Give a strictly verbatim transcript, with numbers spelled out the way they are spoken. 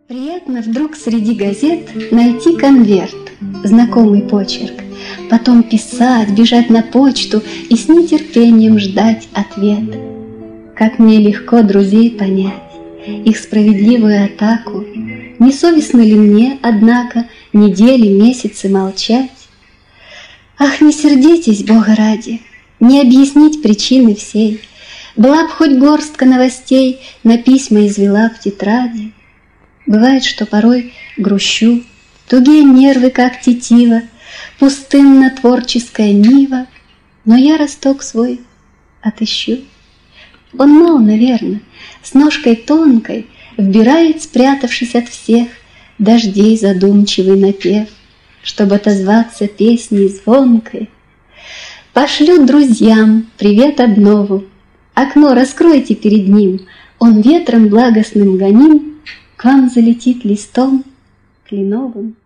Приятно вдруг среди газет найти конверт, знакомый почерк, потом писать, бежать на почту и с нетерпением ждать ответ. Как мне легко друзей понять, их справедливую атаку. Не совестно ли мне, однако, недели, месяцы молчать? Ах, не сердитесь, Бога ради, не объяснить причины всей. Была б хоть горстка новостей, на письма извела в тетради. Бывает, что порой грущу, тугие нервы, как тетива, пустынно-творческая нива, но я росток свой отыщу. Он мал, наверно, с ножкой тонкой вбирает, спрятавшись от всех, дождей задумчивый напев, чтобы отозваться песней звонкой. Пошлю друзьям привет обнову, окно раскройте перед ним, он ветром благостным гоним к вам залетит листом кленовым.